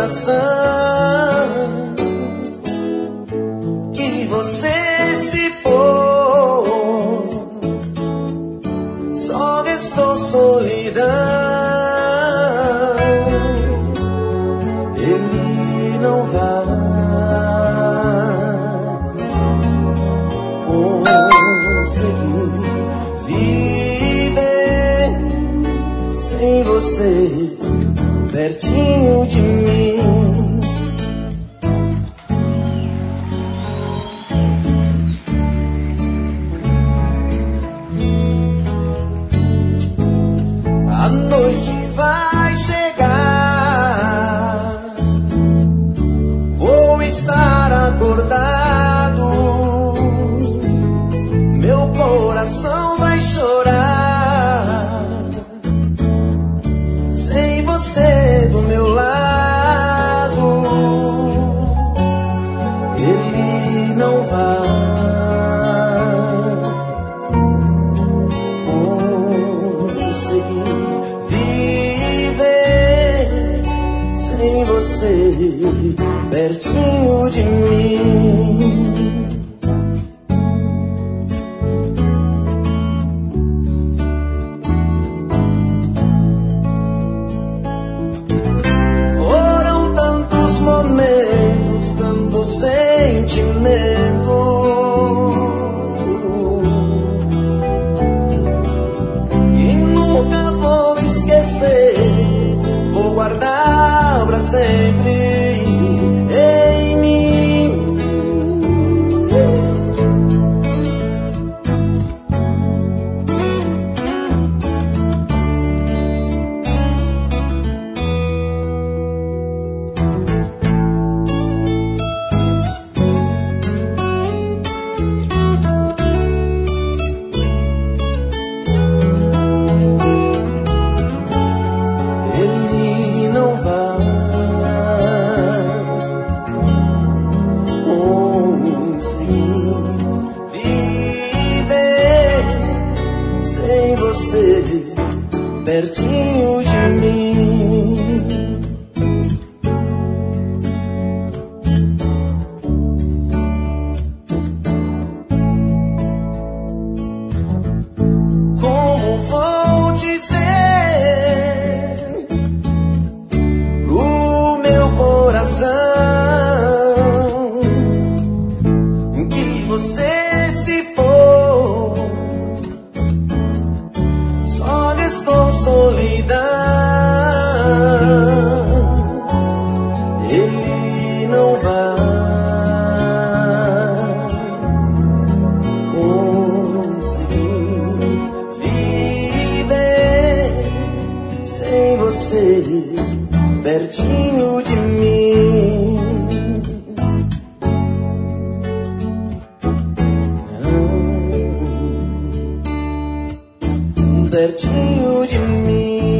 coração que você se for, só restou solidão. Ele não vai conseguir viver sem você pertinho de mim. A noite vai chegar, vou estar acordado, meu coração vai chorar sem você do meu lado. Ele não vai conseguir viver sem você pertinho de mim. Sentimento e nunca vou esquecer, vou guardar pra sempre em mim. Pertinho de mim. Como vou dizer pro meu coração que você se for, só restou solidão. Ele não vai conseguir viver sem você pertinho de mim. Pertinho de mim.